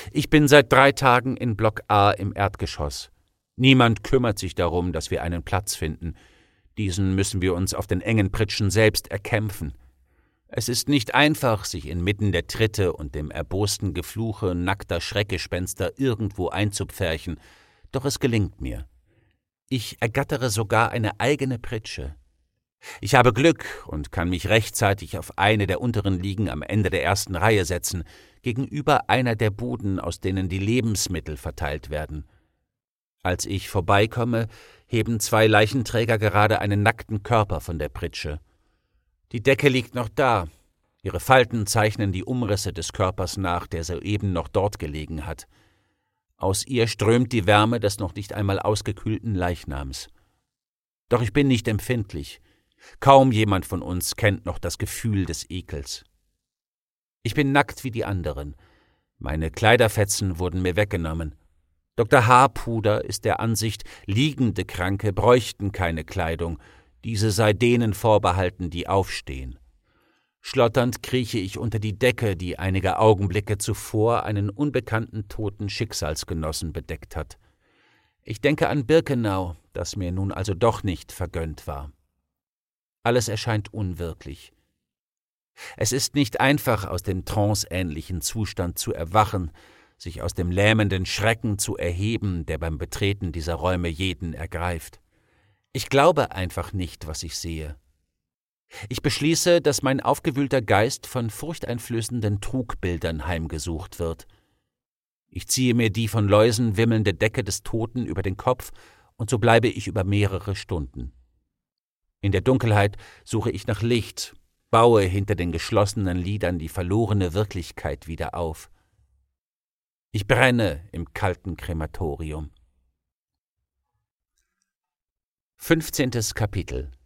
Ich bin seit 3 Tagen in Block A im Erdgeschoss. Niemand kümmert sich darum, dass wir einen Platz finden. Diesen müssen wir uns auf den engen Pritschen selbst erkämpfen. Es ist nicht einfach, sich inmitten der Tritte und dem erbosten Gefluche nackter Schreckgespenster irgendwo einzupferchen, doch es gelingt mir. Ich ergattere sogar eine eigene Pritsche. Ich habe Glück und kann mich rechtzeitig auf eine der unteren Liegen am Ende der ersten Reihe setzen, gegenüber einer der Buden, aus denen die Lebensmittel verteilt werden. Als ich vorbeikomme, heben 2 Leichenträger gerade einen nackten Körper von der Pritsche. Die Decke liegt noch da. Ihre Falten zeichnen die Umrisse des Körpers nach, der soeben noch dort gelegen hat. Aus ihr strömt die Wärme des noch nicht einmal ausgekühlten Leichnams. Doch ich bin nicht empfindlich. Kaum jemand von uns kennt noch das Gefühl des Ekels. Ich bin nackt wie die anderen. Meine Kleiderfetzen wurden mir weggenommen. Dr. Haarpuder ist der Ansicht, liegende Kranke bräuchten keine Kleidung, diese sei denen vorbehalten, die aufstehen. Schlotternd krieche ich unter die Decke, die einige Augenblicke zuvor einen unbekannten toten Schicksalsgenossen bedeckt hat. Ich denke an Birkenau, das mir nun also doch nicht vergönnt war. Alles erscheint unwirklich. Es ist nicht einfach, aus dem tranceähnlichen Zustand zu erwachen, sich aus dem lähmenden Schrecken zu erheben, der beim Betreten dieser Räume jeden ergreift. Ich glaube einfach nicht, was ich sehe. Ich beschließe, dass mein aufgewühlter Geist von furchteinflößenden Trugbildern heimgesucht wird. Ich ziehe mir die von Läusen wimmelnde Decke des Toten über den Kopf, und so bleibe ich über mehrere Stunden. In der Dunkelheit suche ich nach Licht, baue hinter den geschlossenen Lidern die verlorene Wirklichkeit wieder auf. Ich brenne im kalten Krematorium. 15. Kapitel.